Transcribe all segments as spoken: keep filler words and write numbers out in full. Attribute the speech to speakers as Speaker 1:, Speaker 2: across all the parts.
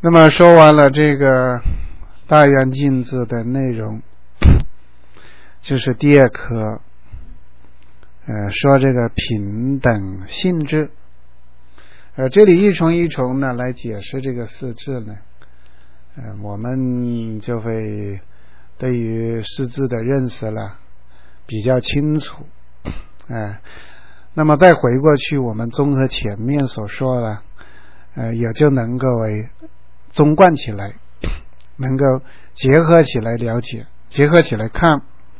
Speaker 1: 那么说完了这个大圆镜子的内容，就是第二课，呃，说这个平等性质。呃，这里一重一重呢来解释这个四字呢，呃，我们就会对于四字的认识了比较清楚，哎、呃，那么再回过去，我们综合前面所说的，呃，也就能够为综贯起来，能够结合起来了解，结合起来看。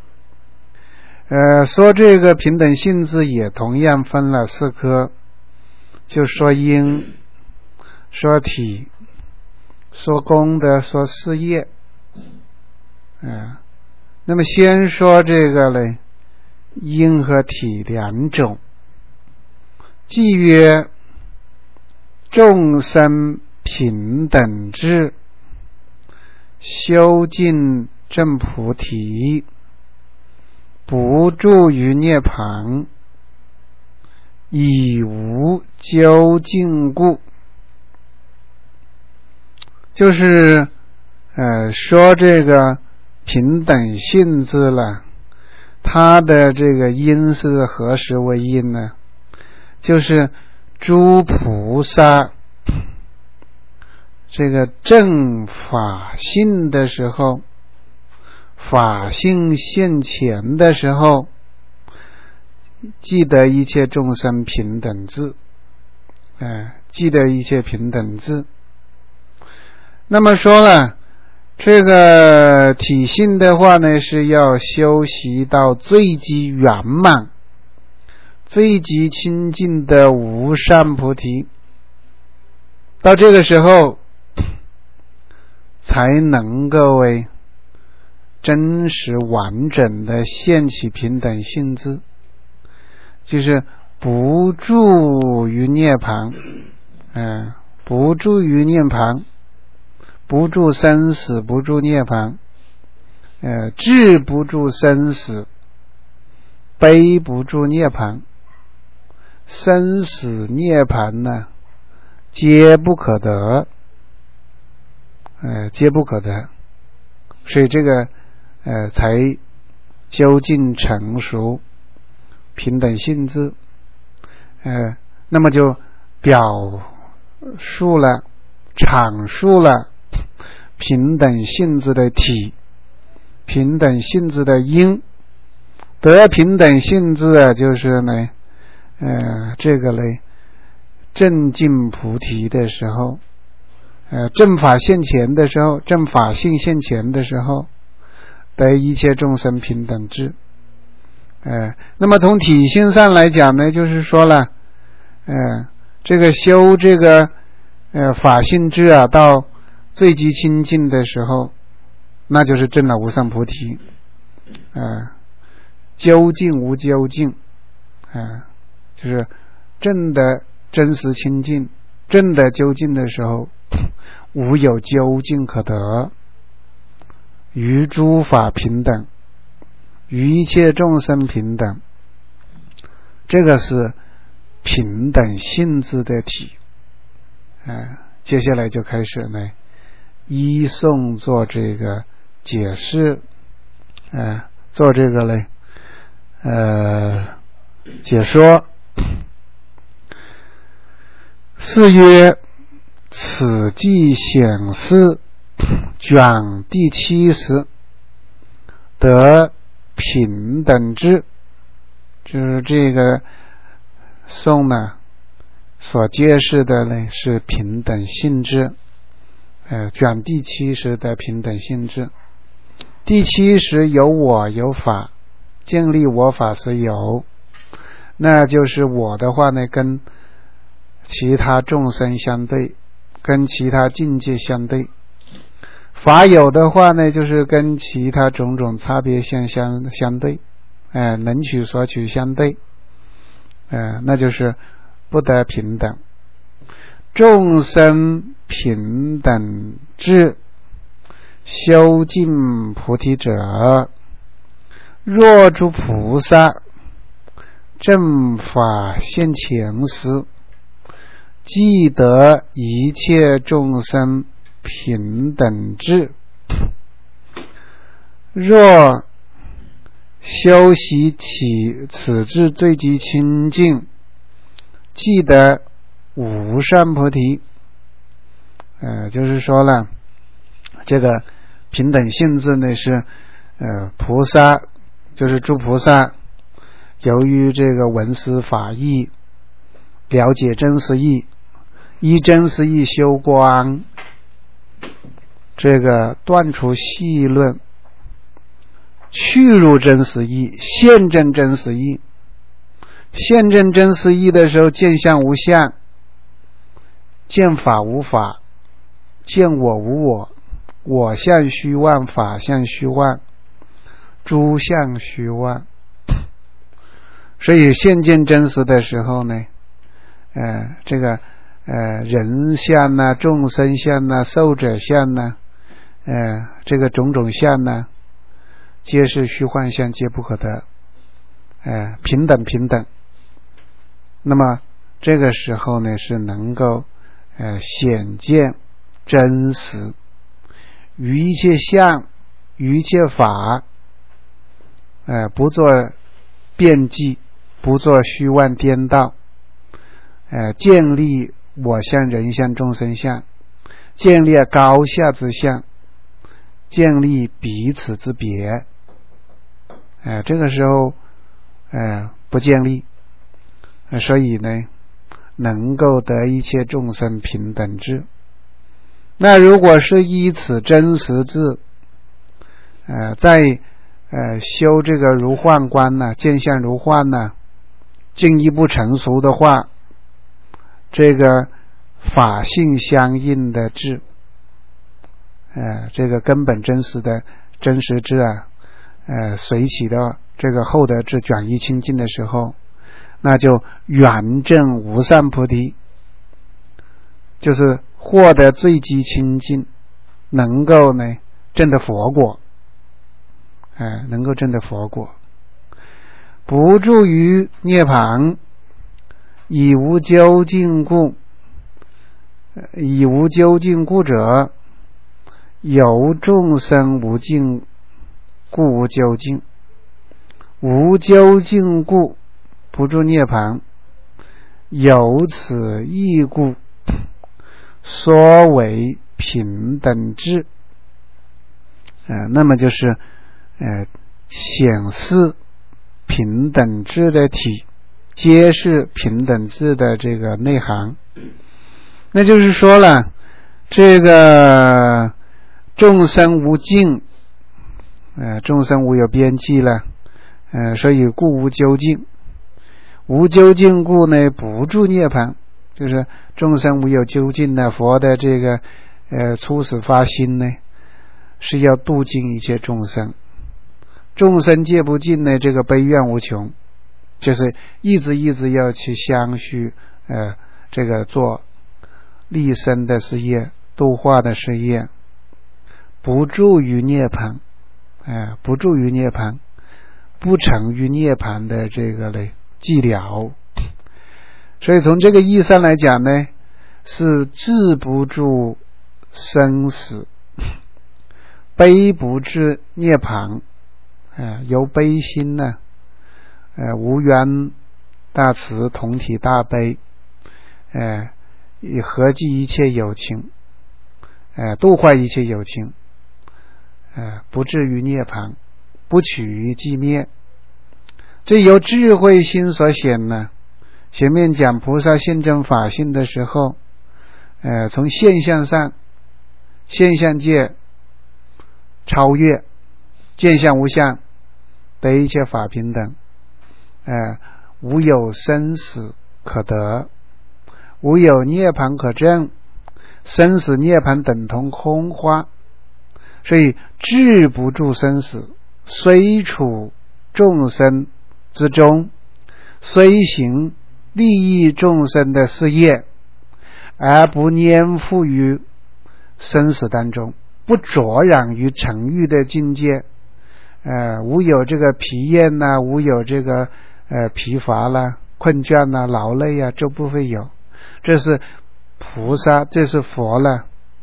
Speaker 1: 呃，说这个平等性质也同样分了四科，就说因，说体，说功德，说事业。呃，那么先说这个呢，因和体两种。即曰众生平等智，修尽正菩提，不住于涅槃，以无究竟故。就是呃说这个平等性质了，它的这个因是何时为因呢？就是诸菩萨这个正法性的时候，法性现前的时候，记得一切众生平等智，呃，记得一切平等智。那么说了，这个体性的话呢，是要修习到最极圆满，最极清净的无上菩提，到这个时候才能够为真实完整的现起平等性质，就是不住于涅槃，嗯、呃，不住于涅槃，不住生死，不住涅槃，呃，智不住生死，悲不住涅槃，生死涅槃呢，皆不可得，呃，皆不可得，所以这个呃才究竟成熟平等性质。呃，那么就表述了、阐述了平等性质的体，平等性质的因。得平等性质啊，就是呢，呃，这个呢，正尽菩提的时候，呃，正法现前的时候，正法性现前的时候，得一切众生平等智。呃，那么从体性上来讲呢，就是说了，呃，这个修这个呃法性智啊，到最极清净的时候，那就是证了无上菩提。呃，究竟无究竟，呃，就是证的真实清净，证的究竟的时候，无有究竟可得，于诸法平等，于一切众生平等，这个是平等性质的体。呃，接下来就开始呢，依诵做这个解释，呃，做这个呢，呃，解说。是曰，此即显示卷第七十，得平等智，就是这个颂呢所揭示的呢是平等性质，呃，卷第七十的平等性质。第七十有我有法，建立我法是有，那就是我的话呢跟其他众生相对，跟其他境界相对。法有的话呢，就是跟其他种种差别相相相对，呃，能取所取相对，呃，那就是不得平等。众生平等智，修尽菩提者，若诸菩萨正法现前时，即得一切众生平等智。若修习起此智最极清净，即得无上菩提。呃，就是说了，这个平等性智呢是呃菩萨，就是诸菩萨由于这个闻思法义，了解真实义，依真实义修观，这个断除细论，去入真实义，现证真实义。现证真实义的时候，见相无相，见法无法，见我无我，我相虚妄，法相虚妄，诸相虚妄。所以现见真实的时候呢，呃，这个呃人相呐、众生相呐、寿者相呐，呃，这个种种相呐，皆是虚幻相，皆不可得，呃，平等平等。那么这个时候呢，是能够呃显见真实，于一切相，于一切法，呃，不做辩计，不做虚妄颠倒，呃，建立我相、人相、众生相，建立高下之相，建立彼此之别。呃，这个时候，呃，不建立，呃、所以呢，能够得一切众生平等智。那如果是依此真实智，呃，在呃修这个如幻观呢、见相如幻呢，进一步成熟的话，这个法性相应的智，呃，这个根本真实的真实智啊，呃，随起的这个后得智转依清净的时候，那就圆证无上菩提，就是获得最极清净，能够呢证得佛果，呃，能够证得佛果。不住于涅槃，以无究竟故，以无究竟故者，由众生无尽故无究竟。无究竟故不住涅槃，由此义故，说为平等智。呃，那么就是呃显示平等智的体，揭示平等智的这个内涵。那就是说了，这个众生无尽，呃，众生无有边际了，呃，所以故无究竟。无究竟故呢，不住涅槃，就是众生无有究竟呢。佛的这个呃初始发心呢，是要度尽一切众生，众生皆不尽呢，这个悲愿无穷，就是一直一直要去相续呃这个做立身的事业，度化的事业，不住于涅槃，呃不住于涅槃，不成于涅槃的这个嘞寂寥。所以从这个意义上来讲呢，是治不住生死，悲不至涅槃，呃由悲心呢，呃无缘大慈，同体大悲，呃以合济一切有情，呃度化一切有情，呃不至于涅槃，不取于寂灭。这由智慧心所显呢。前面讲菩萨现证法性的时候，呃从现象上，现象界超越，见相无相，得一切法平等，呃无有生死可得，无有涅槃可证，生死涅槃等同空花。所以治不住生死，虽处众生之中，虽行利益众生的事业，而不粘附于生死当中，不着染于尘欲的境界，呃，无有这个疲厌呐、啊，无有这个呃疲乏啦、困倦呐、劳累啊，这不会有。这是菩萨，这是佛了，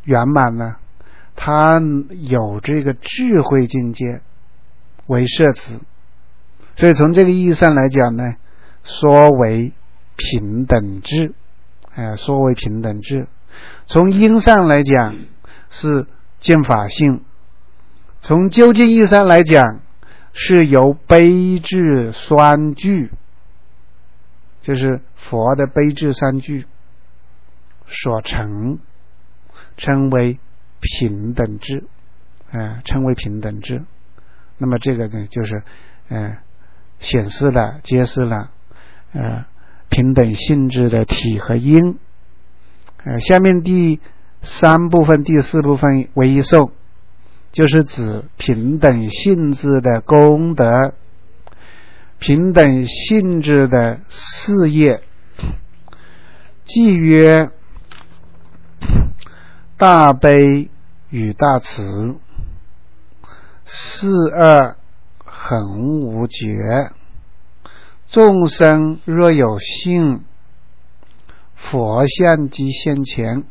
Speaker 1: 圆满呢，他有这个智慧境界为摄持，所以从这个意义上来讲呢，说为平等智，呃、说为平等智。从因上来讲是见法性，从究竟义上来讲是由悲智双具，就是佛的悲智三具所成，称为平等智，呃、称为平等智。那么这个呢，就是呃显示了揭示了呃平等性质的体和因。呃下面第三部分第四部分为一受，就是指平等性质的功德，平等性质的事业，即曰大悲与大慈，四二恒无绝，众生若有幸，佛像即现前。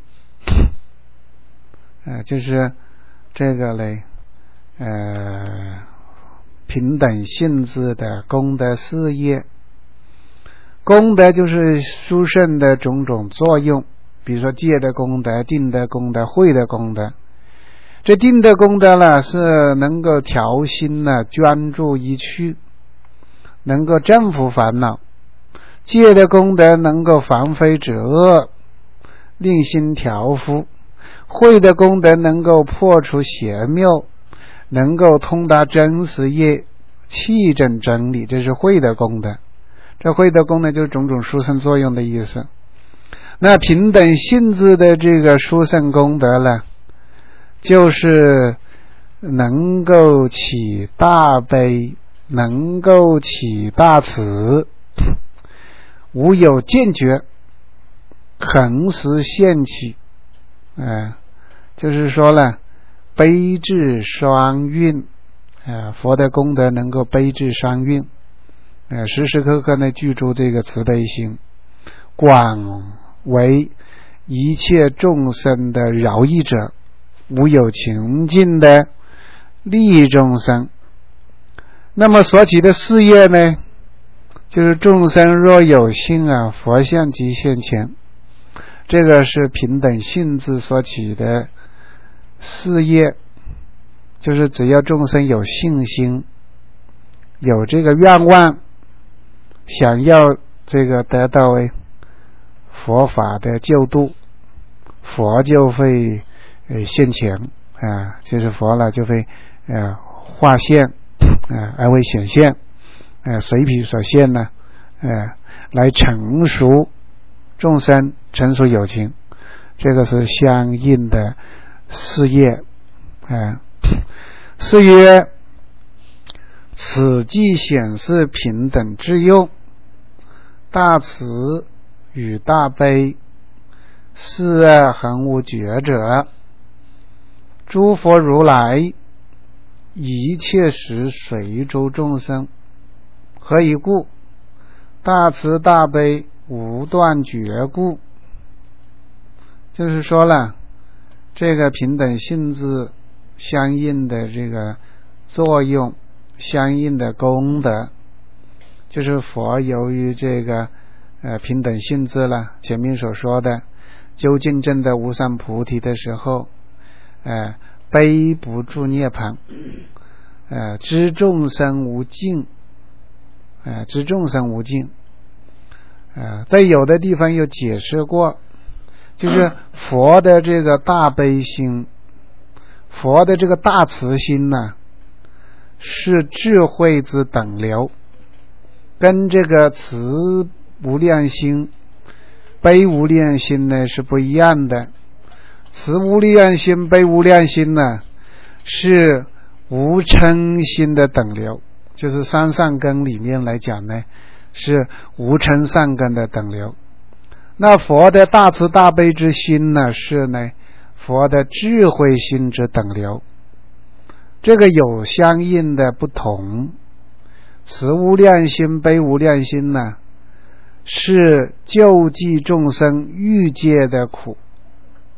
Speaker 1: 呃，就是这个嘞，呃，平等性质的功德事业。功德就是殊胜的种种作用，比如说戒的功德、定的功德、慧的功德。这定的功德呢，是能够调心呢，专注一趣，能够征服烦恼；戒的功德能够防非止恶，令心调伏；慧的功德能够破除邪谬，能够通达真实业，气证真理，这是慧的功德。这慧的功德就是种种殊胜作用的意思。那平等性质的这个殊胜功德呢，就是能够起大悲，能够起大慈，无有见觉，恒时现起。呃、就是说了悲智双运，呃、佛的功德能够悲智双运，呃、时时刻刻呢具足这个慈悲心，广为一切众生的饶益者，无有情境的利益众生。那么所起的事业呢，就是众生若有幸啊，佛像即现前。这个是平等性质所起的事业，就是只要众生有信心，有这个愿望，想要这个得到佛法的救度，佛就会呃现前啊，就是佛了就会呃化现啊，而为显现，呃随彼所现呢，呃来成熟众生，成熟有情，这个是相应的事业。呃是曰此即显示平等之用，大慈与大悲，四二恒无绝者，诸佛如来一切时随诸众生。何以故？大慈大悲无断绝故。就是说了，这个平等性质相应的这个作用，相应的功德，就是佛由于这个呃平等性质了，前面所说的究竟证的无上菩提的时候，呃悲不住涅槃，呃知众生无尽，呃知众生无尽。呃在有的地方有解释过，就是佛的这个大悲心，佛的这个大慈心呢，是智慧之等流，跟这个慈无量心、悲无量心呢是不一样的。慈无量心、悲无量心呢，是无嗔心的等流，就是三善根里面来讲呢，是无嗔善根的等流。那佛的大慈大悲之心呢，是呢佛的智慧心之等流，这个有相应的不同。慈无量心、悲无量心呢，是救济众生欲界的苦，哎，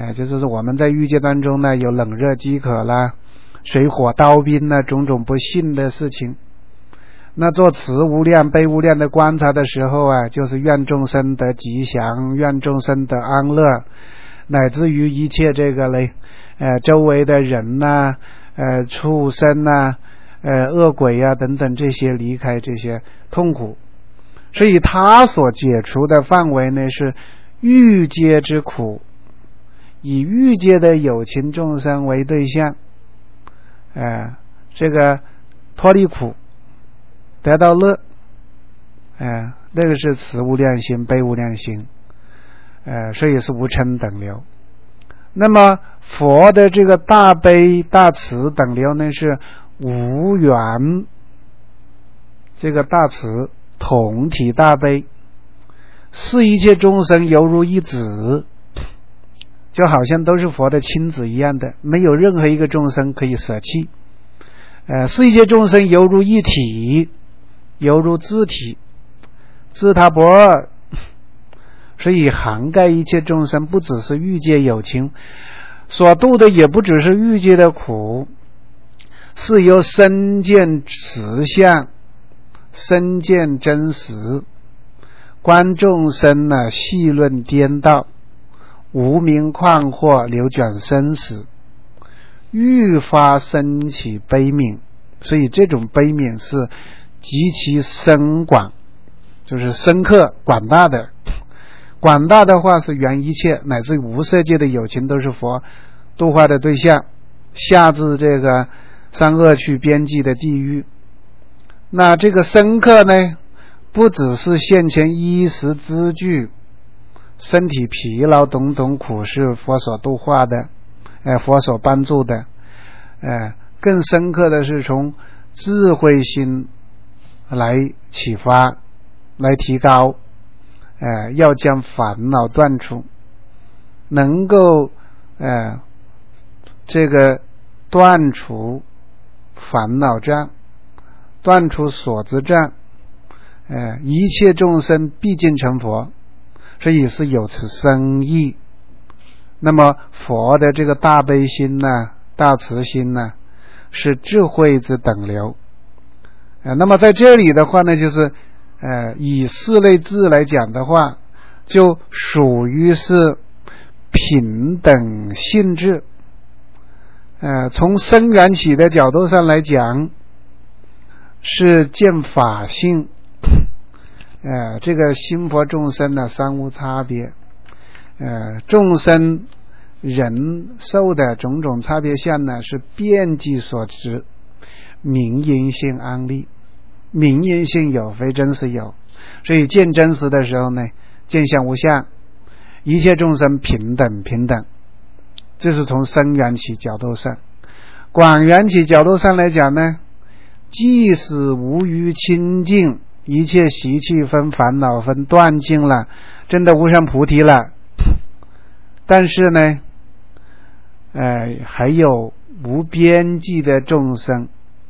Speaker 1: 哎、呃，就是我们在欲界当中呢，有冷热饥渴啦，水火刀兵呢，种种不幸的事情。那做慈无量悲无量的观察的时候啊，就是愿众生得吉祥，愿众生得安乐，乃至于一切这个嘞，呃，周围的人呐、啊，呃，畜生呐、啊，呃，恶鬼啊等等这些离开这些痛苦。所以他所解除的范围呢是欲界之苦，以欲界的有情众生为对象，呃，这个脱离苦得到乐，呃，那个是慈无量心悲无量心，呃，所以是无嗔等流。那么佛的这个大悲大慈等流呢是无缘，这个大慈统体大悲，视一切众生犹如一子，就好像都是佛的亲子一样的，没有任何一个众生可以舍弃。呃，视一切众生犹如一体，犹如自体，自他不二，所以涵盖一切众生，不只是欲界有情，所度的也不只是欲界的苦，是由身见实相，身见真实，观众生呢细论颠倒，无明旷惑流转生死，愈发升起悲悯。所以这种悲悯是极其深广，就是深刻广大的。广大的话是圆一切乃至无色界的有情都是佛度化的对象，下至这个三恶趣边际的地狱。那这个深刻呢，不只是现前衣食资具、身体疲劳等等苦是佛所度化的，呃，佛所帮助的，呃，更深刻的是从智慧心来启发，来提高，呃，要将烦恼断除，能够呃这个断除烦恼障，断除所知障，呃，一切众生毕竟成佛，所以是有此深意。那么佛的这个大悲心呢、大慈心呢，是智慧之等流。呃，那么在这里的话呢，就是呃，以四类智来讲的话，就属于是平等性质。呃，从生缘起的角度上来讲，是见法性。呃，这个心佛众生呢，三无差别。呃，众生人寿的种种差别相呢，是遍计所知，名因性安立，名因性有，非真实有。所以见真实的时候呢，见相无相，一切众生平等平等。这是从生缘起角度上。广缘起角度上来讲呢，即使无余清净，一切习气分烦恼分断尽了，真的无上菩提了，但是呢呃，还有无边际的众生，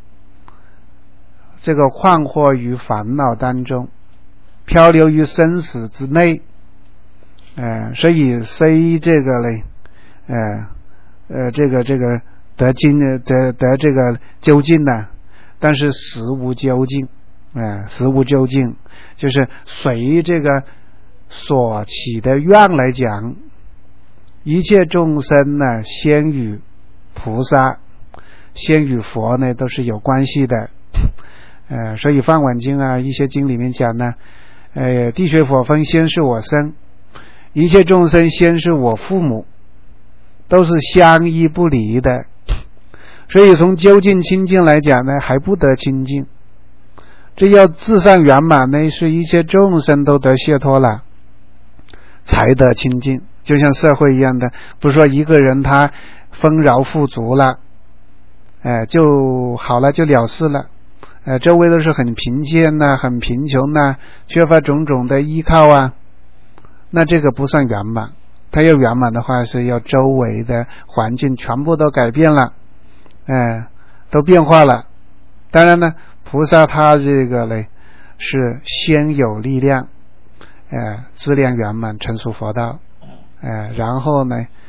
Speaker 1: 这个困惑于烦恼当中，漂流于生死之内，呃，所以虽这个嘞，呃呃，这个这个得经得得这个究竟呢，但是实无究竟，呃，实无究竟，就是随这个所起的愿来讲，一切众生呢，先与菩萨、先与佛呢，都是有关系的。呃，所以梵网经啊，一些经里面讲呢，呃，地水火风先是我生，一切众生先是我父母，都是相依不离的。所以从究竟清净来讲呢，还不得清净。这要至上圆满呢，是一切众生都得解脱了，才得清净。就像社会一样的，不是说一个人他丰饶富足了，呃，就好了，就了事了。呃，周围都是很贫贱呐、啊，很贫穷呐、啊，缺乏种种的依靠啊，那这个不算圆满。他要圆满的话，是要周围的环境全部都改变了，呃，都变化了。当然呢，菩萨他这个嘞是先有力量，呃，资粮圆满，成熟佛道，呃，然后呢，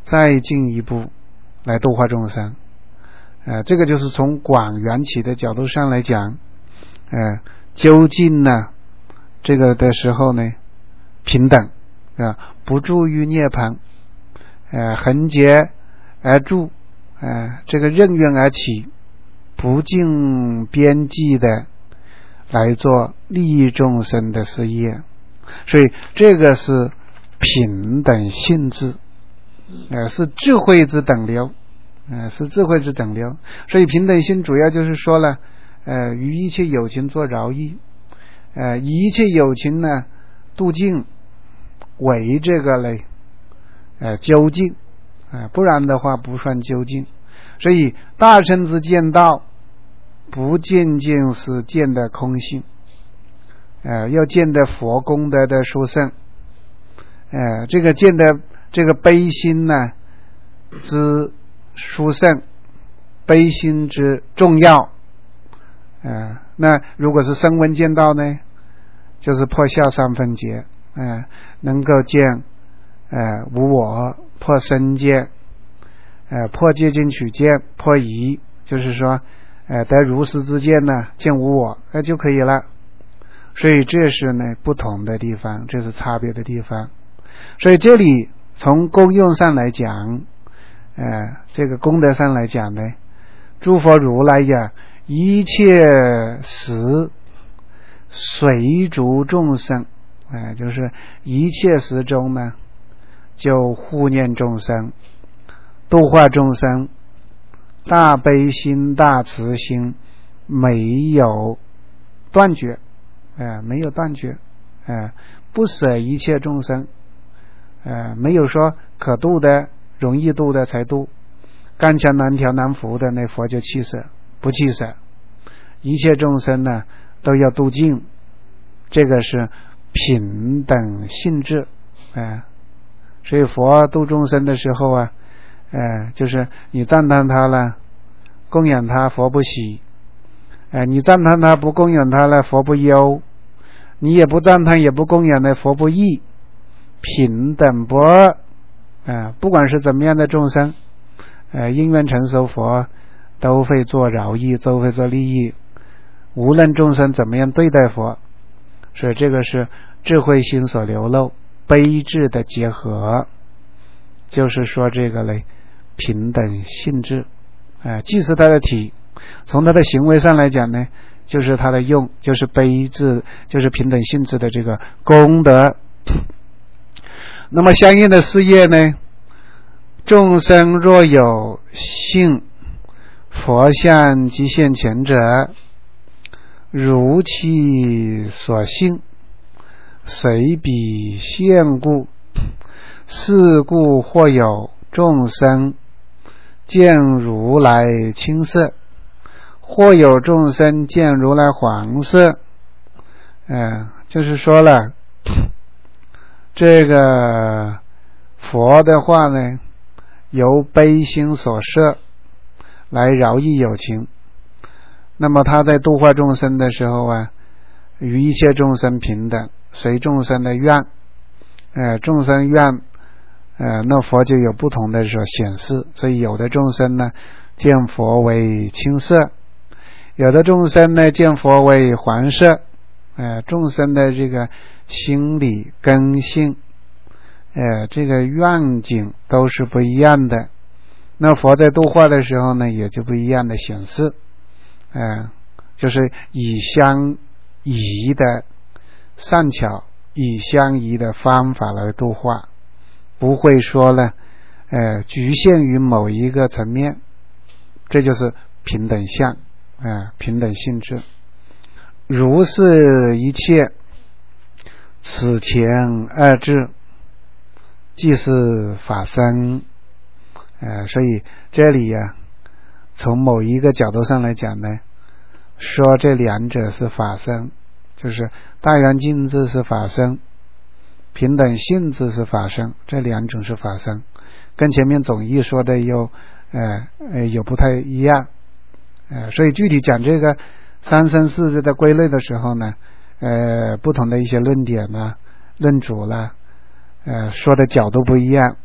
Speaker 1: 再进一步来度化众生。呃，这个就是从广缘起的角度上来讲，呃，究竟呢，这个的时候呢，平等啊、呃，不住于涅槃，呃，横劫而住，呃，这个任运而起，不尽边际的来做利益众生的事业，所以这个是平等性质，呃，是智慧之等流。呃，是智慧之等流，所以平等性主要就是说了，呃，与一切有情做饶益，呃，以一切有情呢度尽为这个嘞，呃，究竟，呃，不然的话不算究竟。所以大乘之见道，不仅仅是见的空性，呃，要见的佛功德的殊胜，呃，这个见的这个悲心呢之殊胜，悲心之重要，呃，那如果是声闻见道呢，就是破下三分劫，呃，能够见呃无我，破身见，呃，破戒禁取见，破疑，就是说呃得如实之见呢，见无我，那、呃、就可以了。所以这是呢不同的地方，这是差别的地方。所以这里从功用上来讲，呃，这个功德上来讲呢，诸佛如来呀，一切时随逐众生，呃，就是一切时中呢，就护念众生，度化众生，大悲心、大慈心没有断绝，呃，没有断绝，呃，不舍一切众生，呃，没有说可度的。容易度的才度，干强难调难服的那佛就弃舍，不弃舍，一切众生呢都要度尽，这个是平等性质，呃、所以佛度众生的时候啊，呃、就是你赞叹他了，供养他，佛不喜，呃、你赞叹他不供养他了，佛不忧，你也不赞叹也不供养的，佛不异，平等不二。呃，不管是怎么样的众生，呃，因缘成熟佛都会做饶益，都会做利益，无论众生怎么样对待佛，所以这个是智慧心所流露，悲智的结合，就是说这个嘞平等性质，呃，既是他的体，从他的行为上来讲呢，就是他的用，就是悲智，就是平等性质的这个功德。那么相应的事业呢，众生若有信佛像即现前者，如其所信，随彼现故，是故或有众生见如来青色，或有众生见如来黄色，呃，就是说了这个佛的话呢，由悲心所摄来饶益有情，那么他在度化众生的时候啊，与一切众生平等，随众生的愿，呃，众生愿，呃，那佛就有不同的所显示，所以有的众生呢见佛为青色，有的众生呢见佛为黄色，呃，众生的这个心理根性，呃，这个愿景都是不一样的。那佛在度化的时候呢，也就不一样的显示，呃，就是以相宜的善巧，以相宜的方法来度化，不会说呢，呃，局限于某一个层面，这就是平等相，呃，平等性质。如是一切，此前二智，即是法身。呃，所以这里呀、啊，从某一个角度上来讲呢，说这两者是法身，就是大圆镜智是法身，平等性智是法身，这两种是法身，跟前面总义说的有呃呃有不太一样，呃，所以具体讲这个三身四智的归类的时候呢，呃，不同的一些论点呢、论主啦，呃，说的角度不一样。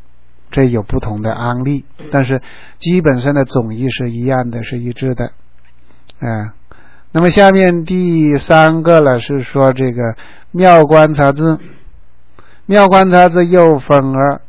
Speaker 1: 这有不同的案例，但是基本上的总义是一样的，是一致的。嗯，那么下面第三个呢，是说这个妙观察智。妙观察智又分二，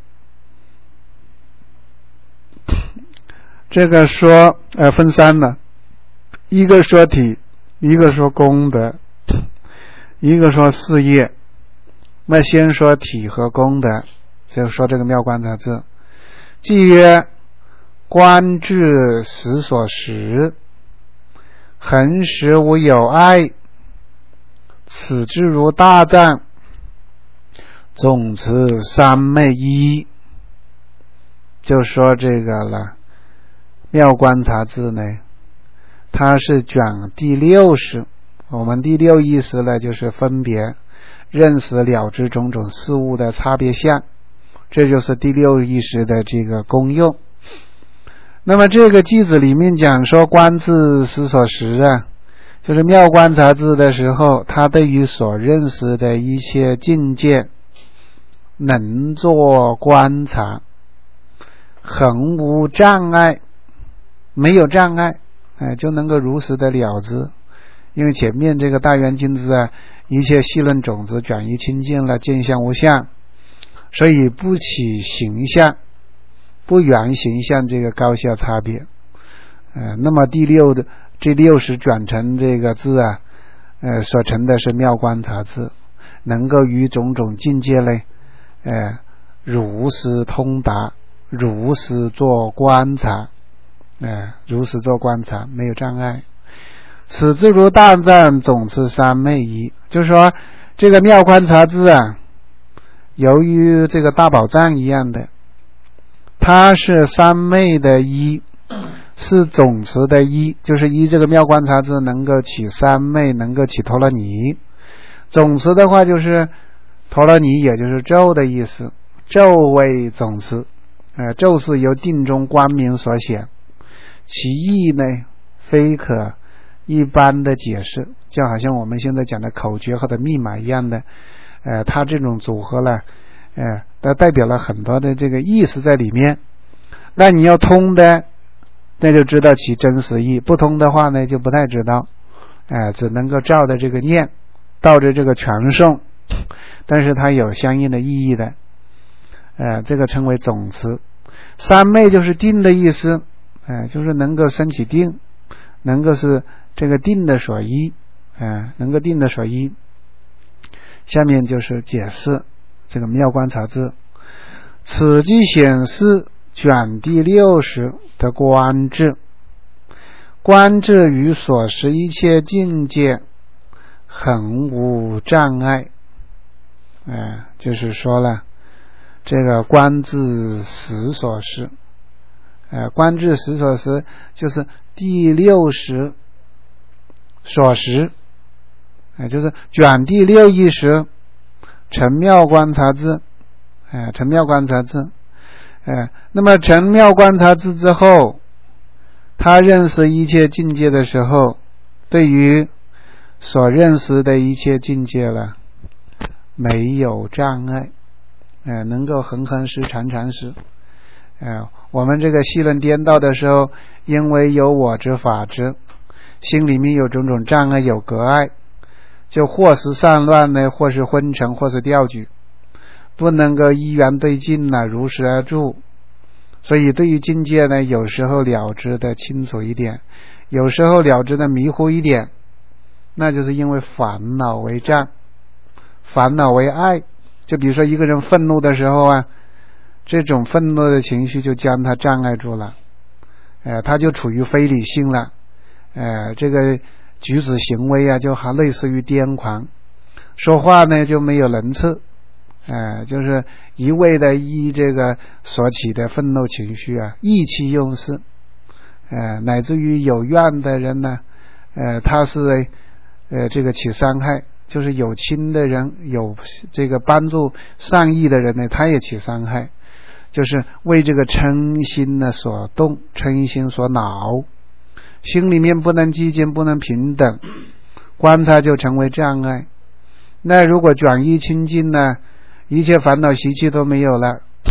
Speaker 1: 这个说呃分三了，一个说体，一个说功德，一个说事业。那先说体和功德，就说这个妙观察智。即曰观智实所识，恒实无有碍，此智如大藏，总持三昧一。就说这个了，妙观察智呢，它是讲第六识。我们第六意识呢，就是分别认识了知种种事物的差别相，这就是第六意识的这个功用。那么这个句子里面讲说观智实所识啊，就是妙观察智的时候，他对于所认识的一切境界能做观察，恒无障碍，没有障碍，哎，就能够如实的了知。因为前面这个大圆镜智啊，一切细论种子转移清净了，见相无相，所以不起形象，不缘形象这个高下差别。呃，那么第六的这六识转成这个智啊，呃，所成的是妙观察智，能够与种种境界呢，呃，如实通达，如实做观察，呃，如实做观察，没有障碍。此智如大藏，总持三昧一。就是说这个妙观察智啊，由于这个大宝藏一样的，它是三昧的一，是总持的一，就是一这个妙观察智能够起三昧，能够起陀罗尼。总持的话就是陀罗尼，也就是咒的意思，咒为总持。呃，咒是由定中光明所显，其意呢非可一般的解释，就好像我们现在讲的口诀或者密码一样的，呃，它这种组合呢，呃，它代表了很多的这个意思在里面。那你要通的，那就知道其真实意；不通的话呢，就不太知道，呃，只能够照着这个念，照着这个传诵，但是它有相应的意义的，呃，这个称为总持。三昧就是定的意思，呃，就是能够升起定，能够是这个定的所依，呃，能够定的所依。下面就是解释这个妙观察智。此即显示卷第六识的观智，观智于所识一切境界恒无障碍，呃，就是说了这个观智实所识，呃，观智实所识就是第六识所识，呃，就是卷第六意识成妙观察智，呃，成妙观察智，呃，那么成妙观察智之后，他认识一切境界的时候，对于所认识的一切境界了，没有障碍，呃，能够恒恒实常常实。呃，我们这个细论颠倒的时候，因为有我之法之，心里面有种种障碍，有隔碍，就或是散乱呢，或是昏沉，或是掉举，不能够一元对境呢，如实而住。所以对于境界呢，有时候了知的清楚一点，有时候了知的迷糊一点，那就是因为烦恼为障，烦恼为爱。就比如说一个人愤怒的时候啊，这种愤怒的情绪就将他障碍住了，呃，他就处于非理性了，呃，这个举止行为啊，就还类似于癫狂，说话呢就没有仁慈，呃，就是一味的依这个所起的愤怒情绪啊，意气用事，呃，乃至于有怨的人呢，呃，他是呃这个起伤害，就是有亲的人，有这个帮助善意的人呢，他也起伤害，就是为这个嗔心呢所动，嗔心所恼，心里面不能寂静，不能平等，观察就成为障碍。那如果转移清净呢，一切烦恼习气都没有了，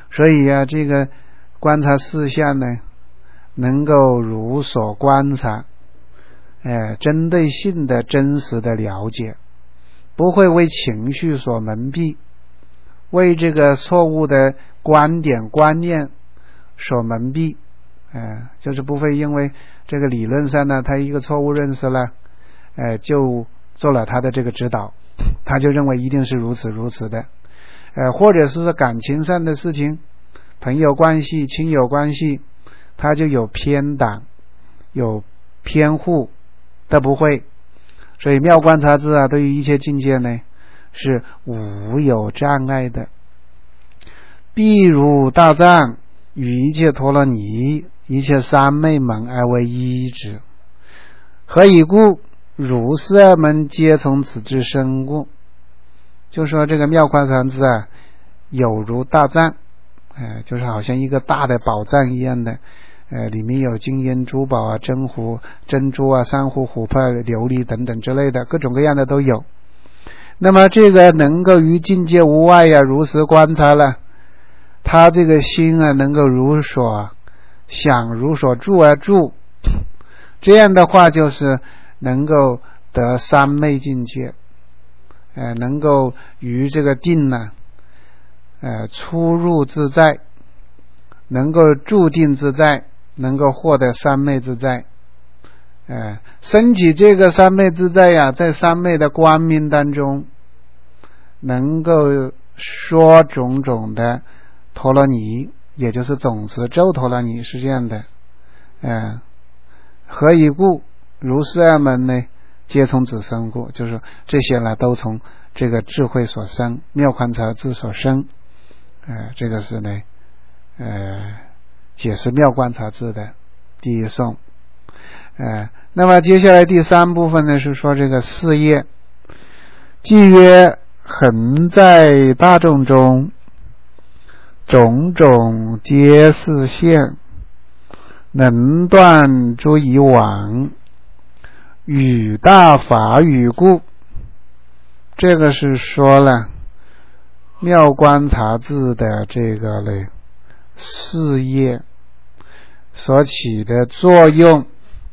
Speaker 1: 所以啊，这个观察四相呢，能够如所观察，呃，针对性的真实的了解，不会为情绪所蒙蔽，为这个错误的观点观念所蒙蔽，呃，就是不会因为这个理论上呢，他一个错误认识了，呃，就做了他的这个指导，他就认为一定是如此如此的，呃，或者是感情上的事情，朋友关系、亲友关系，他就有偏袒、有偏护，都不会。所以妙观察智啊，对于一切境界呢，是无有障碍的。譬如大藏与一切陀罗尼、一切三昧门而为一之，何以故？如是二门皆从此之生故。就说这个妙观察智啊，有如大藏，呃，就是好像一个大的宝藏一样的，呃，里面有金银珠宝啊、珍湖、珍珠啊、珊瑚、琥珀、琉璃等等之类的，各种各样的都有。那么这个能够于境界无碍呀、啊，如实观察了，他这个心啊，能够如所想、如所住而住，这样的话就是能够得三昧境界，呃，能够于这个定呢，呃，出入自在，能够住定自在，能够获得三昧自在，呃，升起这个三昧自在呀、啊，在三昧的光明当中，能够说种种的陀罗尼，也就是总持咒陀罗尼，是这样的，呃，何以故？如是二门呢，皆从此生故，就是这些呢，都从这个智慧所生，妙观察智所生，呃，这个是呢，呃，解释妙观察智的第一颂。呃，那么接下来第三部分呢，是说这个事业。即曰恒在大众中，种种皆是现，能断诸以往，与大法语故。这个是说了妙观察智的这个呢事业所起的作用，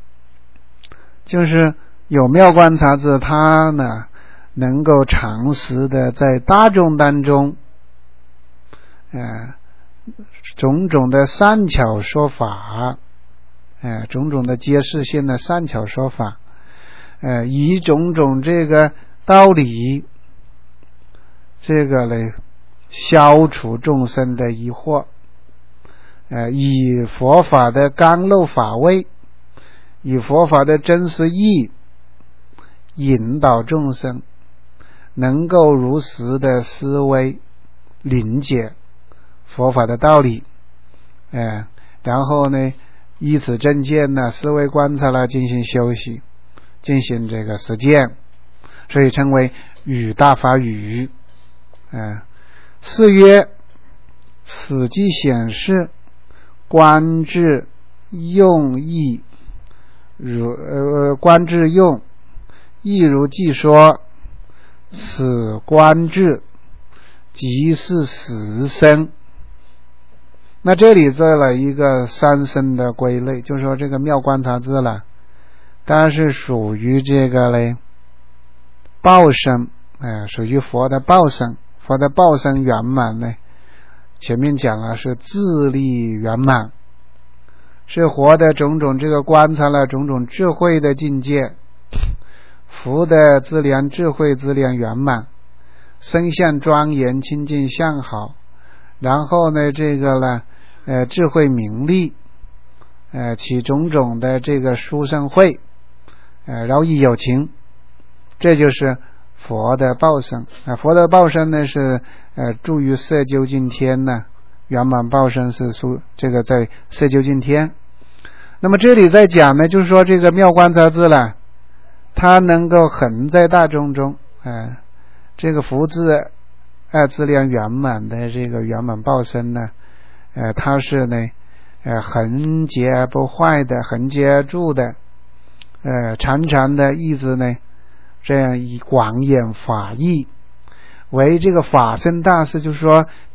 Speaker 1: 就是有妙观察智，它呢能够长时的在大众当中，呃，种种的善巧说法，呃，种种的揭示性的善巧说法，呃，以种种这个道理，这个呢消除众生的疑惑，呃，以佛法的甘露法味，以佛法的真实义引导众生，能够如实的思维理解佛法的道理，呃，然后呢依此正见呢思维观察了，进行修习，进行这个实践，所以称为语大法语。呃，是曰此即显示观智用意如呃观智用亦如既说，此观智即是十身。那这里做了一个三身的归类，就是说这个妙观察智了，当然是属于这个嘞报身，呃，属于佛的报身。佛的报身圆满呢，前面讲了是智力圆满，是活的种种这个观察了种种智慧的境界，福的资粮智慧资粮圆满，身相庄严清净相好，然后呢这个呢呃智慧明利，呃起种种的这个殊胜慧，呃饶益有情，这就是佛的报身。啊，佛的报身呢是呃住于色究竟天呢，圆满报身是属这个在色究竟天。那么这里在讲呢，就是说这个妙观察智了，它能够恒在大众中，呃这个福智二资粮圆满的这个圆满报身呢，呃它是呢呃恒结而不坏的，恒结而住的，呃常常的一直呢这样以广演法义为这个法身大事，就是说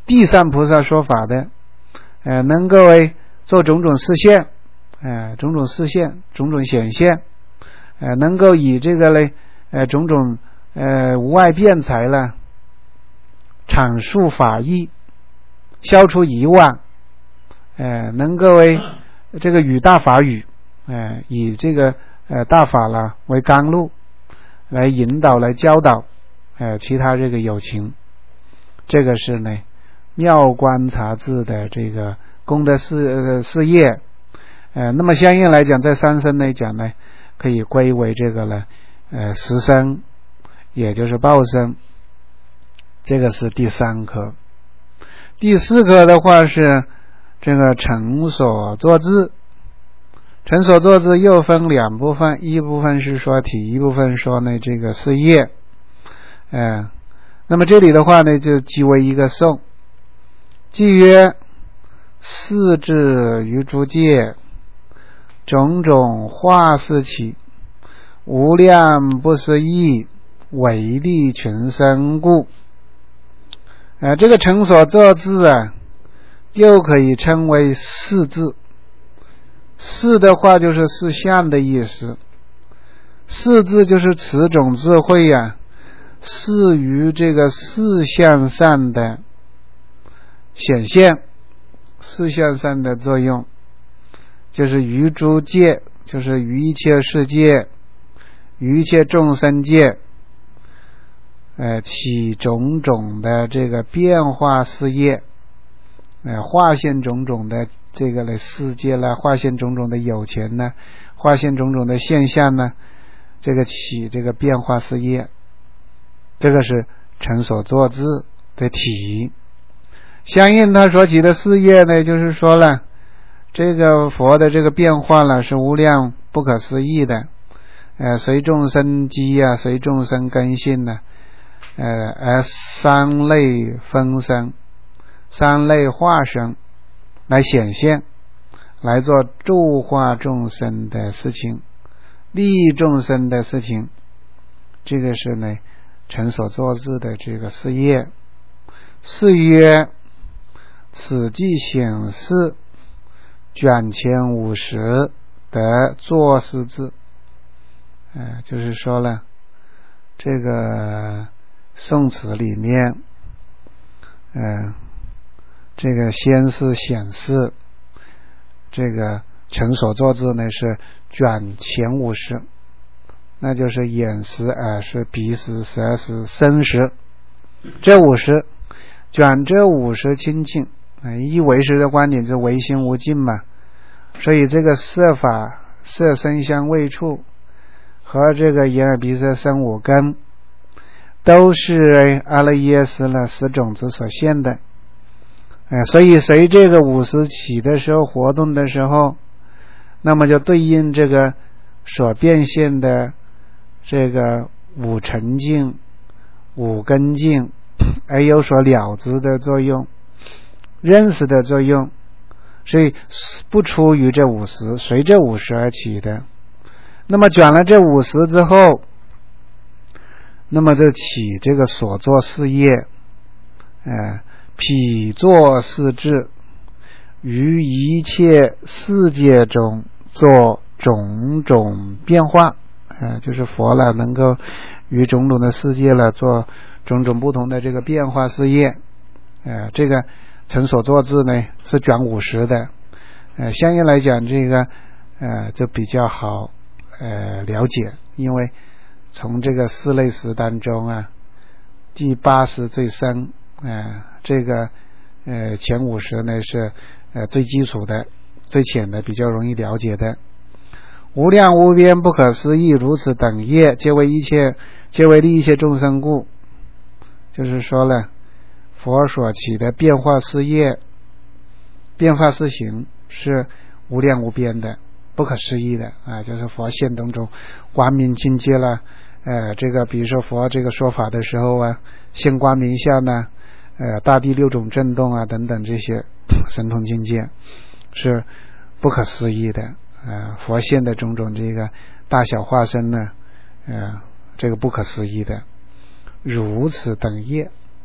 Speaker 1: 地上菩萨说法的，呃，能够为做种种示现，呃，种种示现，种种显现，呃，能够以这个嘞，呃，种种呃无碍辩才了，阐述法义，消除疑妄，呃，能够为这个语大法语，呃，以这个呃大法了为纲录，来引导来教导，呃，其他这个有情，这个是呢妙观察智的这个功德事呃事业，呃，那么相应来讲，在三生来讲呢，可以归为这个呢，呃，十生，也就是报生，这个是第三科。第四科的话是这个成所作智，成所作智又分两部分，一部分是说体，一部分说呢这个事业，呃，那么这里的话呢，就即为一个颂。即曰四智于诸界，种种化事起，无量不思议，为利群生故。呃，这个成所作智啊，又可以称为四智。四的话就是四相的意思，四智就是此种智慧啊，是于这个四相上的显现，四相上的作用，就是于诸界，就是于一切世界，于一切众生界，呃，起种种的这个变化事业，呃，化现种种的这个的世界啦，化现种种的有情呢，化现种种的现象呢，这个起这个变化事业，这个是成所作智的体。相应他所起的事业呢，就是说了，这个佛的这个变化呢是无量不可思议的，呃，随众生机啊，随众生根性呢，呃，而三类分身，三类化身来显现，来做助化众生的事情，利益众生的事情，这个是呢成所作智的这个事业。是曰此即显示卷前五十的作事智，呃，就是说了，这个宋词里面，呃，这个先是显示这个成所作智呢是卷前五十，那就是眼识、耳识、鼻识、舌识、身识，这五十卷这五十清净，呃，依唯识的观点是唯心无尽嘛，所以这个色法、色声香味触和这个眼耳鼻舌身五根，都是阿赖耶识了十种子所现的，呃，所以随这个五识起的时候，活动的时候，那么就对应这个所变现的这个五尘境、五根境，而有所了知的作用，认识的作用，所以不出于这五识，随这五识而起的。那么卷了这五识之后，那么就起这个所作事业，呃，彼作事智，于一切世界中做种种变化，呃，就是佛了能够于种种的世界了做种种不同的这个变化事业，呃，这个成所作智呢是卷五十的，呃，相应来讲这个呃就比较好呃了解，因为从这个四类识当中啊，第八识最深，呃，这个呃前五十呢是呃最基础的、最浅的，比较容易了解的。无量无边不可思议，如此等业，皆为一切，皆为利一切众生故。就是说了，佛所起的变化事业、变化事行是无量无边的、不可思议的啊！就是佛现种种光明境界了，呃，这个比如说佛这个说法的时候啊，现光明下呢，呃，大地六种震动啊等等这些神通境界是不可思议的。呃，佛现的种种这个大小化身呢，呃，这个不可思议的，如此等业，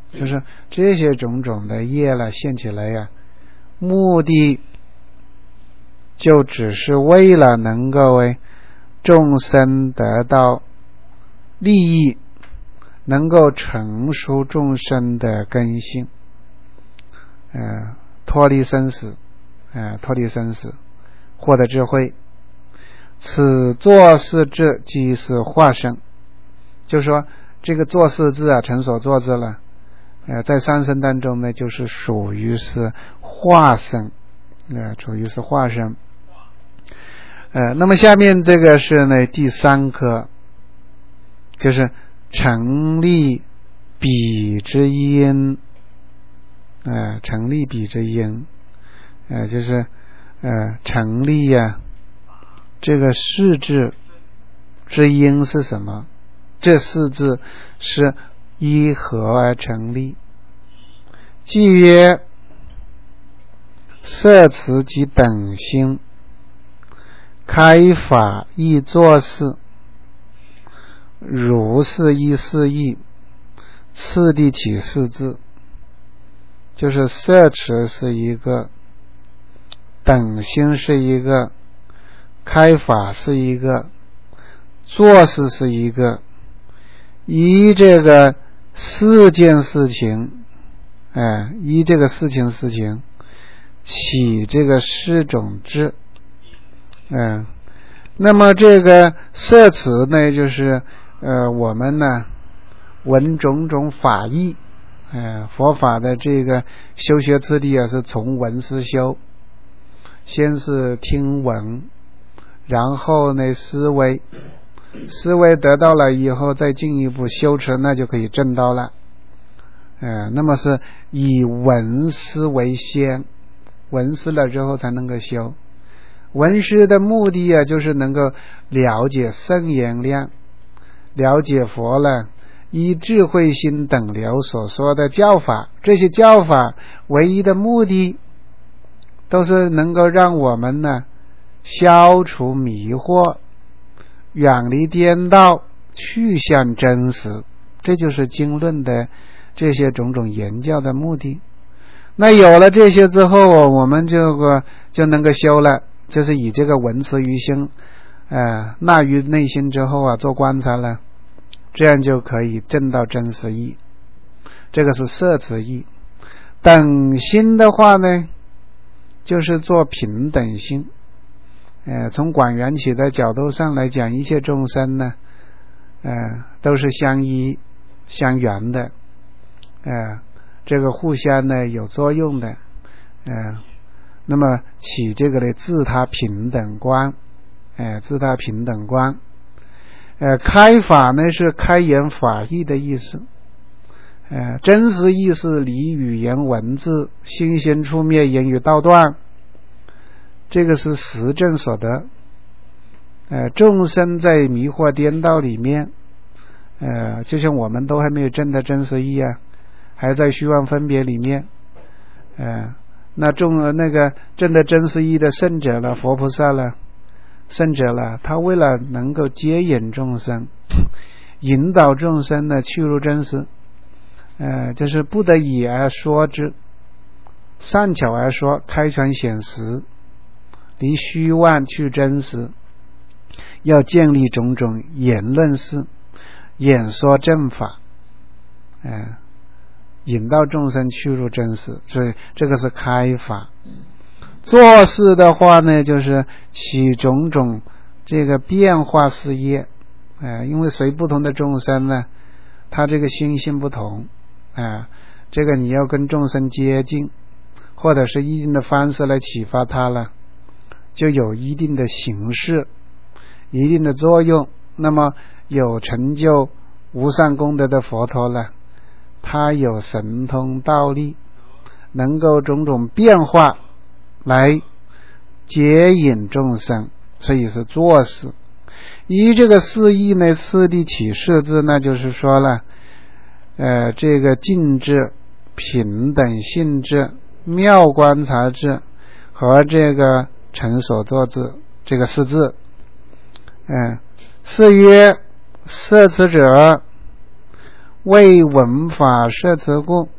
Speaker 1: 就是这些种种的业了现起来呀、啊，目的就只是为了能够为众生得到利益，能够成熟众生的根性，呃，脱离生死，呃，脱离生死，获得智慧。此作事智即是化身，就说这个作事智啊，成所作智了，呃，在三身当中呢，就是属于是化身，呃，属于是化身。呃，那么下面这个是呢第三科，就是成立彼之因，呃，成立彼之因，呃，就是呃成立呀、啊。这个事智之因是什么？这四字是依何而成立？即曰摄持即本心，开法亦作事，如是依是义，次第起四字。就是摄持是一个，本心是一个，开法是一个，做事是一个，依这个四件事情，哎，依这个事情事情起这个四种智，嗯，那么这个摄持呢，就是呃我们呢闻种种法义，呃佛法的这个修学次第啊，是从闻思修，先是听闻。然后呢，思维，思维得到了以后，再进一步修持，那就可以证到了。呃，那么是以闻思为先，闻思了之后才能够修。闻思的目的啊，就是能够了解圣言量，了解佛了依智慧心等流所说的教法，这些教法唯一的目的，都是能够让我们呢。消除迷惑，远离颠倒，去向真实，这就是经论的这些种种言教的目的。那有了这些之后，我们这个就能够修了，就是以这个闻思于心，呃，纳于内心之后啊，做观察了，这样就可以证到真实义。这个是摄持义。等心的话呢，就是做平等心。呃，从广缘起的角度上来讲，一切众生呢，呃，都是相依相缘的，呃，这个互相呢有作用的，呃，那么起这个的自他平等观，呃，自他平等观，呃，开法呢是开言法义的意思，呃，真实意是离语言文字，心先出灭，言语道断。这个是实证所得，呃，众生在迷惑颠倒里面，呃，就像我们都还没有证的真实义啊，还在虚妄分别里面，呃，那众那个证的真实义的圣者了，佛菩萨了，圣者了，他为了能够接引众生，引导众生呢去入真实，呃，就是不得已而说之，善巧而说，开传显实。离虚妄去真实，要建立种种言论式，演说正法，呃，引导众生去入真实，所以这个是开法。做事的话呢，就是起种种这个变化事业，呃，因为随不同的众生呢，他这个心性不同，啊、呃，这个你要跟众生接近，或者是一定的方式来启发他了。就有一定的形式，一定的作用。那么有成就无上功德的佛陀了，他有神通道力，能够种种变化来接引众生，所以是做事。依这个四义呢，次第起四字，那就是说了，呃，这个净智、平等性智、妙观察智和这个成所作智，这个四字，嗯，是曰摄持者为闻法摄持故，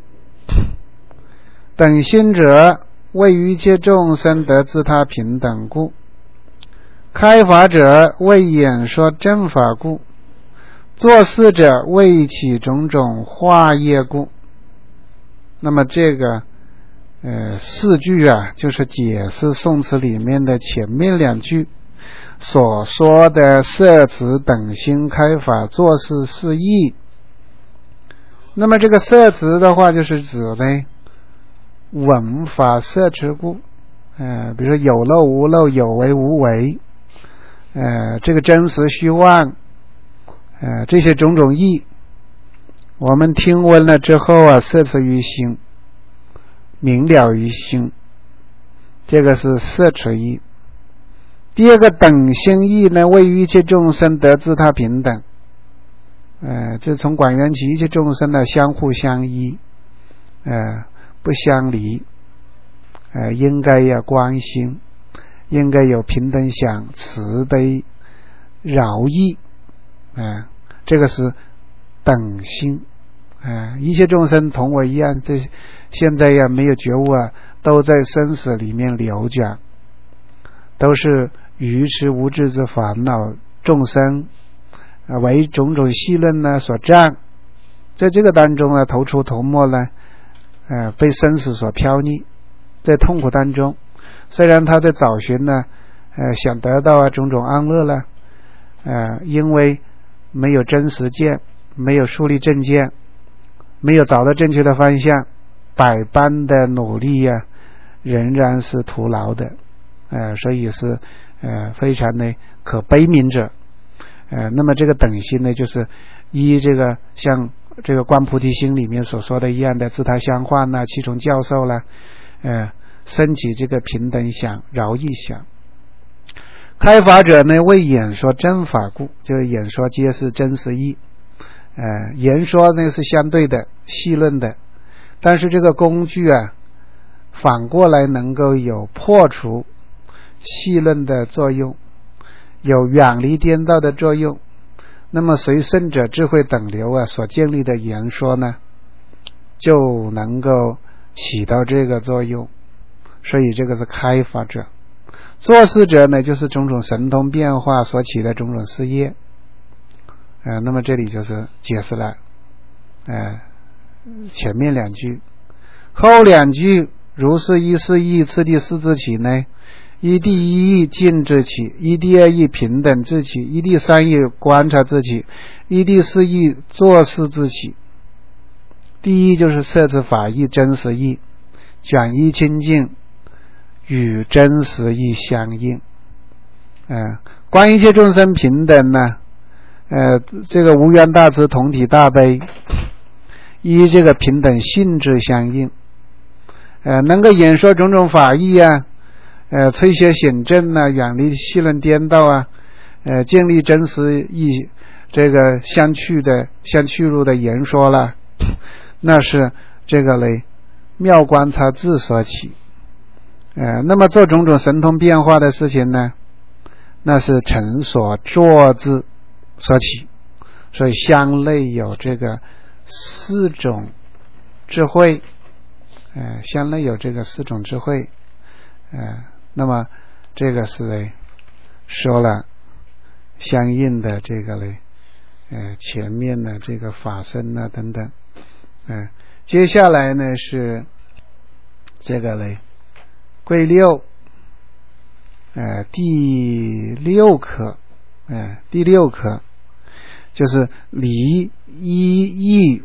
Speaker 1: 等心者为于一切众生得自他平等故，开法者为演说正法故，作事者为起种种化业故。那么这个呃四句啊，就是解释宋词里面的前面两句所说的摄持等心开法作事是义。那么这个摄持的话，就是指呢闻法摄持故，呃，比如说有漏无漏，有为无为，呃，这个真实虚妄，呃，这些种种义，我们听闻了之后啊，摄持于心，明了于心，这个是摄持义。第二个等心义呢，为于一切众生得自他平等，呃，这从广缘起，一切众生呢相互相依，呃，不相离，呃，应该要关心，应该有平等想、慈悲、饶益，呃，这个是等心。呃，一切众生同我一样，这现在呀没有觉悟啊，都在生死里面流转，都是愚痴无知之烦恼众生，呃、为种种戏论呢所障，在这个当中呢，头出头没呢，呃，被生死所飘溺，在痛苦当中，虽然他在找寻呢，呃，想得到啊种种安乐了，呃，因为没有真实见，没有树立正见，没有找到正确的方向，百般的努力呀、啊，仍然是徒劳的，呃，所以是呃非常的可悲悯者。呃，那么这个等心呢，就是依这个像这个观菩提心里面所说的一样的自他相换啦、七重教授啦，呃，升起这个平等想、饶益想。开法者呢，为演说真法故，就是演说皆是真实义。呃，言说呢是相对的、细论的，但是这个工具啊，反过来能够有破除细论的作用，有远离颠倒的作用。那么随圣者智慧等流啊所建立的言说呢，就能够起到这个作用。所以这个是开法者。作事者呢，就是种种神通变化所起的种种事业。呃，那么这里就是解释了呃前面两句，后两句如是一是义，次第四之起呢，依第一义尽之起，依第二义平等之起，依第三义观察之起，依第四义做事之起。第一就是摄持法义真实义，转依清净，与真实义相应。呃，观一切众生平等呢，呃，这个无缘大慈同体大悲，依这个平等性质相应，呃，能够演说种种法义啊，呃，催显显正啊，远离戏论颠倒啊，呃，建立真实义这个相去的相去入的言说了，那是这个嘞妙观察智所起。呃，那么做种种神通变化的事情呢，那是成所作智所起，所以相类有这个四种智慧，呃，相类有这个四种智慧，呃，那么这个是嘞说了相应的这个嘞，呃，前面的这个法身啊等等，呃，接下来呢是这个嘞归六，呃，第六课，呃，第六课就是离一义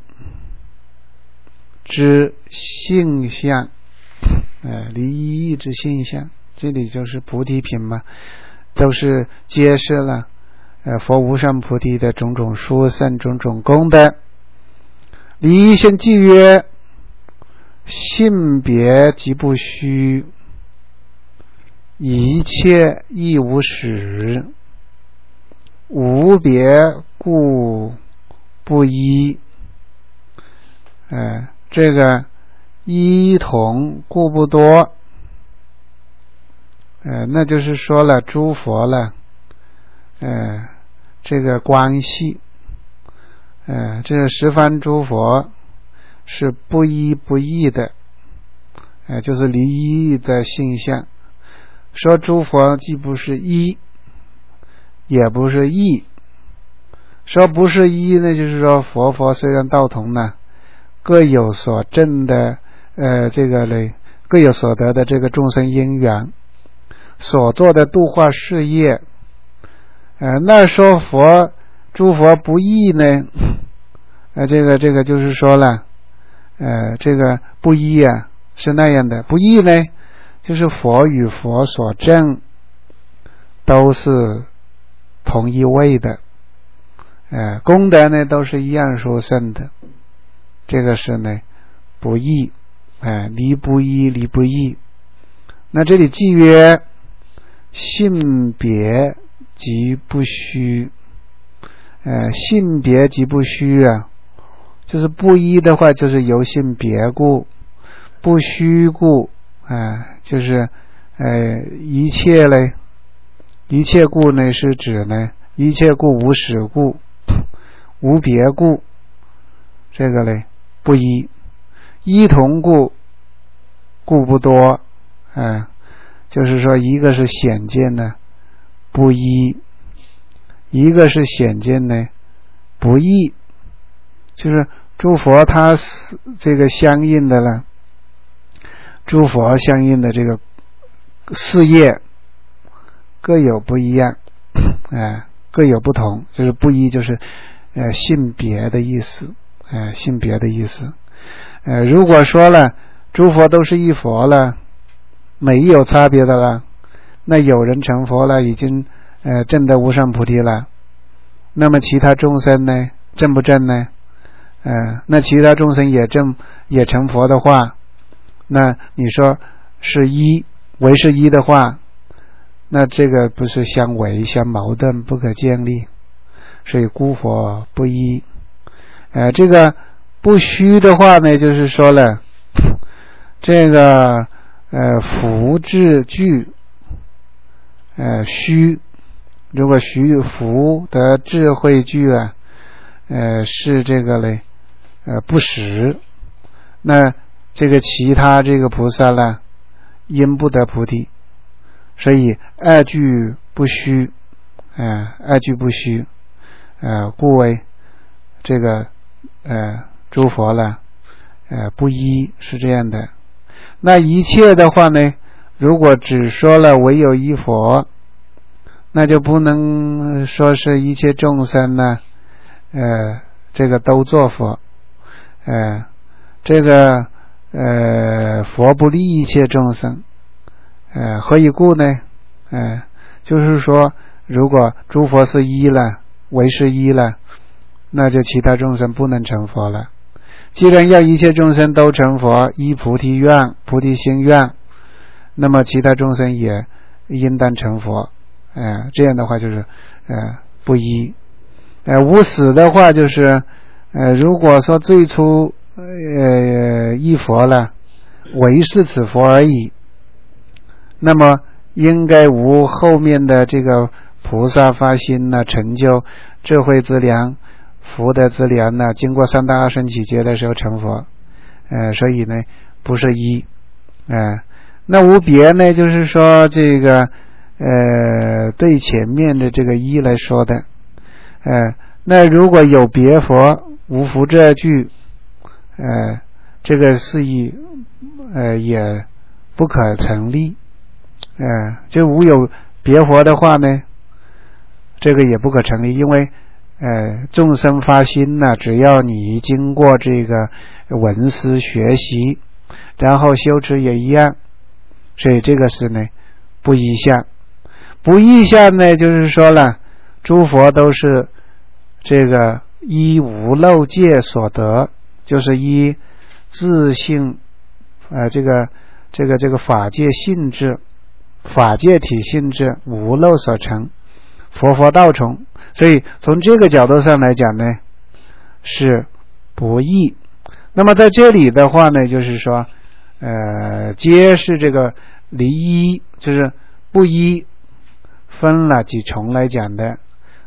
Speaker 1: 之性相，呃，离一义之性相，这里就是菩提品嘛，都是揭示了呃佛无上菩提的种种殊胜、种种功德。离一先记曰：性别即不虚，一切亦无始，无别故不一。呃，这个一同故不多，呃，那就是说了诸佛了，呃，这个关系， 呃，这个十方诸佛是不一不异的，呃，就是离异的性相。说诸佛既不是一，也不是异。说不是一呢，就是说佛佛虽然道同呢，各有所证的，呃，这个呢，各有所得的这个众生因缘，所做的度化事业，呃，那说佛诸佛不异呢，呃，这个这个就是说了，呃，这个不异啊是那样的，不异呢，就是佛与佛所证都是同一位的。呃，功德呢都是一样殊胜的，这个是呢不异，呃，离不异，离不异。那这里记曰性别即不虚，呃，性别即不虚啊，就是不一的话，就是由性别故，不虚故，啊、呃，就是呃一切嘞，一切故呢是指呢一切故无始故。无别故，这个嘞不一，一同故故不多，呃，就是说一个是显见呢不一，一个是显见呢不异，就是诸佛他这个相应的呢，诸佛相应的这个事业各有不一样，呃，各有不同，就是不一就是呃，性别的意思，呃，性别的意思。呃，如果说了诸佛都是一佛了，没有差别的了，那有人成佛了，已经呃证得无上菩提了，那么其他众生呢，证不证呢？呃，那其他众生也证也成佛的话，那你说是一为是一的话，那这个不是相违相矛盾，不可建立。所以孤佛不一，呃，这个不虚的话呢，就是说了，这个呃福智具，呃虚，如果虚福的智慧具啊，呃是这个嘞，呃不实，那这个其他这个菩萨呢，因不得菩提，所以二句不虚，呃二句不虚。呃，故为这个呃诸佛了，呃不一，是这样的。那一切的话呢，如果只说了唯有一佛，那就不能说是一切众生呢，呃这个都做佛，呃这个呃佛不利一切众生，呃何以故呢？呃就是说，如果诸佛是一了。为是一了，那就其他众生不能成佛了。既然要一切众生都成佛，依菩提愿、菩提心愿，那么其他众生也应当成佛。呃，这样的话就是呃不一。呃，无始的话就是呃，如果说最初呃一佛了，唯是此佛而已，那么应该无后面的这个。菩萨发心呢，成就智慧之良、福德之良呢，经过三大阿僧祇劫的时候成佛，呃，所以呢不是一，呃，那无别呢，就是说这个呃对前面的这个一来说的，呃，那如果有别佛无福这句，呃，这个释义呃也不可成立，呃，就无有别佛的话呢。这个也不可成立，因为呃众生发心呢，只要你经过这个闻思学习，然后修持也一样，所以这个是呢不异相。不异相呢，就是说了诸佛都是这个依无漏界所得，就是依自性呃这个这个这个法界性质、法界体性质无漏所成。佛佛道从，所以从这个角度上来讲呢，是不异。那么在这里的话呢，就是说，呃，皆是这个离一，就是不一，分了几重来讲的。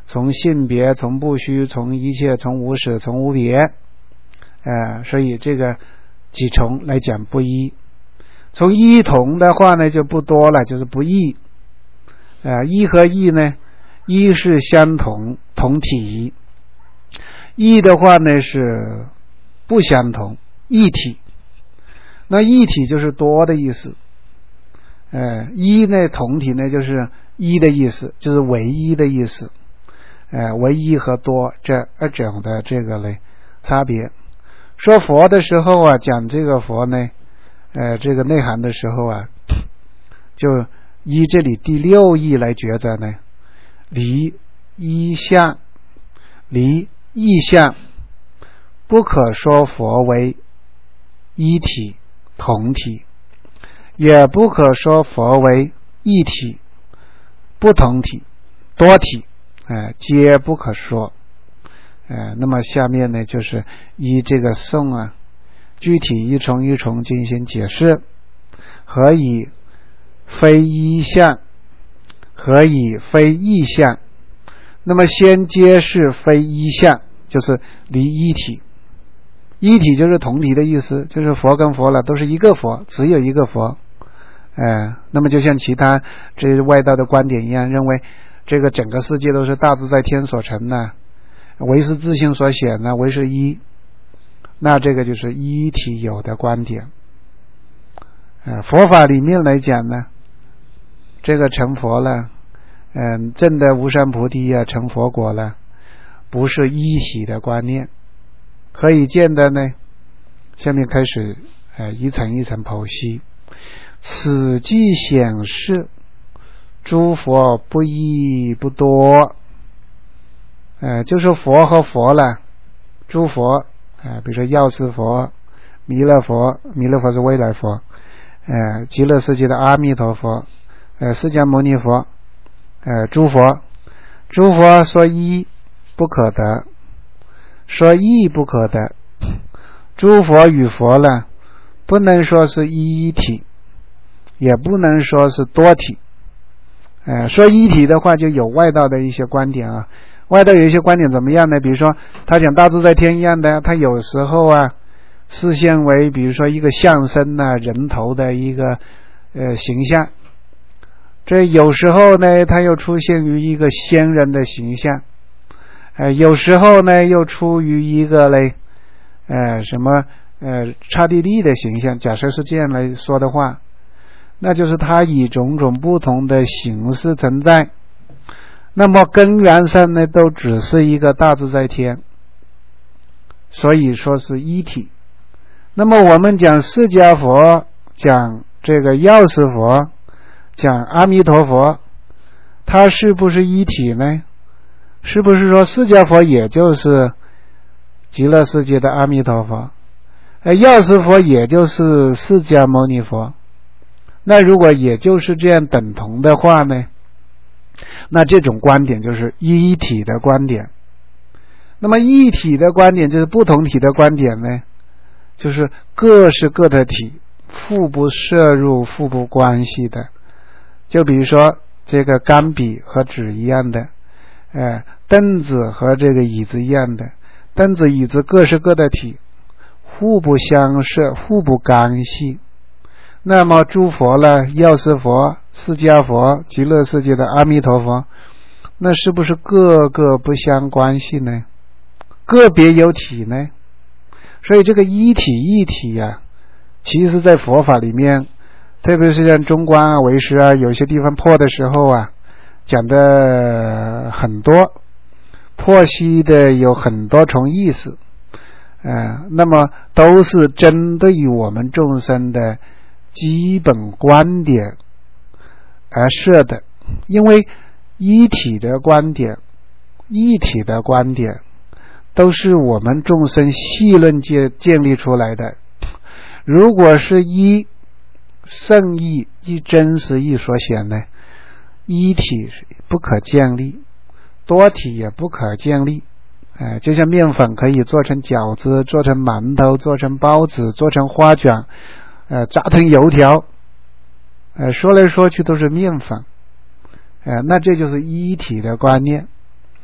Speaker 1: 从性别，从不虚，从一切，从无始，从无别，呃，所以这个几重来讲不一。从一同的话呢就不多了，就是不异。呃，一和异呢，一是相同同体，异的话呢是不相同异体。那异体就是多的意思，呃，一呢同体呢就是一的意思，就是唯一的意思。呃，唯一和多这二种的这个呢差别。说佛的时候啊，讲这个佛呢，呃，这个内涵的时候啊，就依这里第六义来觉得呢，离一相，离异相，不可说佛为一体同体，也不可说佛为一体不同体多体，呃、皆不可说。呃，那么下面呢就是依这个颂啊，具体一重一重进行解释。何以非一相？何以非异相？那么先揭示非一相，就是离一体。一体就是同体的意思，就是佛跟佛了都是一个佛，只有一个佛。呃，那么就像其他这外道的观点一样，认为这个整个世界都是大自在天所成的，唯是自性所显呢，唯是一，那这个就是一体有的观点。呃，佛法里面来讲呢，这个成佛了，嗯、呃，证的无上菩提啊，成佛果了，不是一体的观念。可以见的呢，下面开始呃一层一层剖析。此即显示诸佛不异不多，呃，就是佛和佛了，诸佛，呃，比如说药师佛、弥勒佛，弥勒佛是未来佛，呃，极乐世界的阿弥陀佛，呃，释迦牟尼佛，呃，诸佛，诸佛说一不可得，说异不可得，诸佛与佛呢，不能说是一体，也不能说是多体。呃，说一体的话，就有外道的一些观点啊。外道有一些观点怎么样呢？比如说，他讲大自在天一样的，他有时候啊，视现为比如说一个象身啊，人头的一个呃形象。这有时候呢，他又出现于一个仙人的形象。呃，有时候呢，又出于一个嘞，呃，什么呃刹帝利的形象。假设是这样来说的话，那就是他以种种不同的形式存在。那么根源上呢，都只是一个大自在天，所以说是一体。那么我们讲释迦佛，讲这个药师佛，讲阿弥陀佛，它是不是一体呢？是不是说释迦佛也就是极乐世界的阿弥陀佛，呃，药师佛也就是释迦牟尼佛？那如果也就是这样等同的话呢，那这种观点就是一体的观点。那么一体的观点就是不同体的观点呢，就是各是各的体，互不摄入，互不关系的。就比如说这个钢笔和纸一样的，呃，凳子和这个椅子一样的，凳子椅子各是各的体，互不相摄，互不干系。那么诸佛呢，药师佛、释迦佛、极乐世界的阿弥陀佛，那是不是各个不相关系呢？个别有体呢？所以这个一体一体啊，其实在佛法里面，特别是像中观啊、唯识啊，有些地方破的时候啊，讲的很多，剖析的有很多重意思，呃，那么都是针对于我们众生的基本观点而设的。因为一体的观点、一体的观点都是我们众生细论界建立出来的。如果是一圣义、一真实义所显呢，一体不可建立，多体也不可建立。呃，就像面粉可以做成饺子、做成馒头、做成包子、做成花卷，呃，炸成油条，呃，说来说去都是面粉，呃，那这就是一体的观念。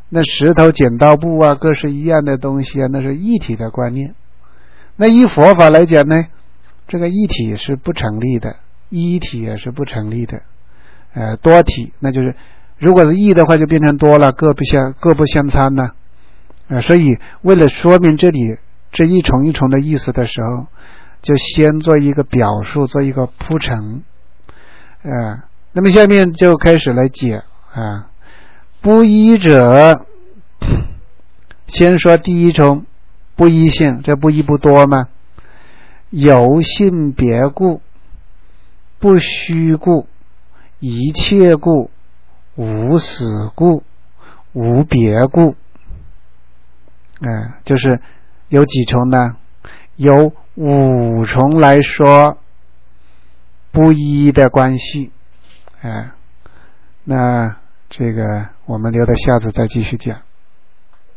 Speaker 1: 那石头剪刀布啊，各式一样的东西啊，那是一体的观念。那依佛法来讲呢，这个一体是不成立的，一体也是不成立的。呃，多体那就是如果是一的话，就变成多了，各不相各不相参呢。呃，所以为了说明这里这一重一重的意思的时候，就先做一个表述，做一个铺陈。呃，那么下面就开始来解啊。不一者，先说第一重不一性，这不一不多吗？有性别故，不虚故，一切故，无死故，无别故。呃，就是有几重呢？有五重来说不一的关系。呃，那这个我们留到下次再继续讲。